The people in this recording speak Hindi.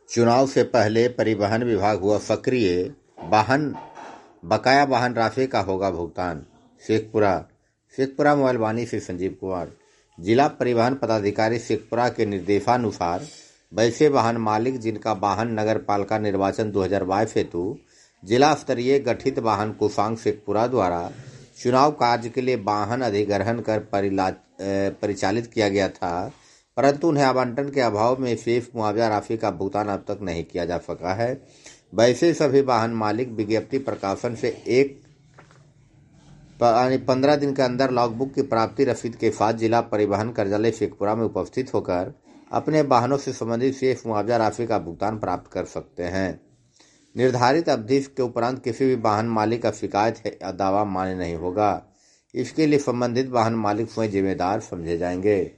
चुनाव से पहले परिवहन विभाग हुआ सक्रिय, बकाया वाहन राशि का होगा भुगतान। शेखपुरा मोबाइल वाणी से संजीव कुमार। जिला परिवहन पदाधिकारी शेखपुरा के निर्देशानुसार वैसे वाहन मालिक जिनका वाहन नगर पालिका निर्वाचन 2022 हेतु जिला स्तरीय गठित वाहन कोषांग शेखपुरा द्वारा चुनाव कार्य के लिए वाहन अधिग्रहण कर परिचालित किया गया था, परंतु उन्हें आवंटन के अभाव में शेष मुआवजा राशि का भुगतान अब तक नहीं किया जा सका है। वैसे सभी वाहन मालिक विज्ञप्ति प्रकाशन से 15 दिन के अंदर लॉगबुक की प्राप्ति रसीद के साथ जिला परिवहन कार्यालय शेखपुरा में उपस्थित होकर अपने वाहनों से संबंधित शेष मुआवजा राशि का भुगतान प्राप्त कर सकते हैं। निर्धारित अवधि के उपरांत किसी भी वाहन मालिक का शिकायत या दावा मान्य नहीं होगा। इसके लिए संबंधित वाहन मालिक स्वयं जिम्मेदार समझे जाएंगे।